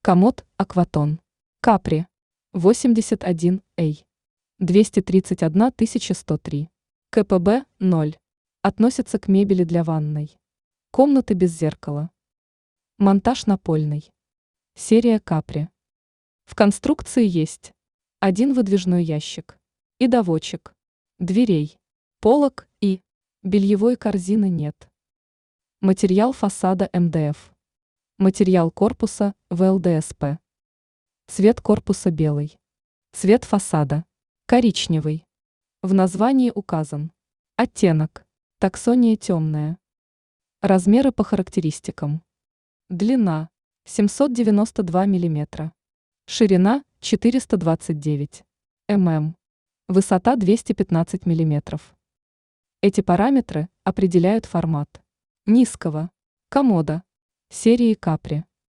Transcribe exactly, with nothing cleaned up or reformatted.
Комод Акватон. Капри. восемьдесят один эй. двести тридцать одна тысяча сто три. ка пэ бэ ноль. Относится к мебели для ванной. Комнаты без зеркала. Монтаж напольный. Серия Капри. В конструкции есть один выдвижной ящик и доводчик, дверей, полок и бельевой корзины нет. Материал фасада эм дэ эф. Материал корпуса вэ эл дэ эс пэ. Цвет корпуса белый. Цвет фасада коричневый. В названии указан оттенок. Таксония темная. Размеры по характеристикам. Длина семьсот девяносто два миллиметра. Ширина четыреста двадцать девять миллиметров. Высота двести пятнадцать миллиметров. Эти параметры определяют формат низкого комода серии Капри.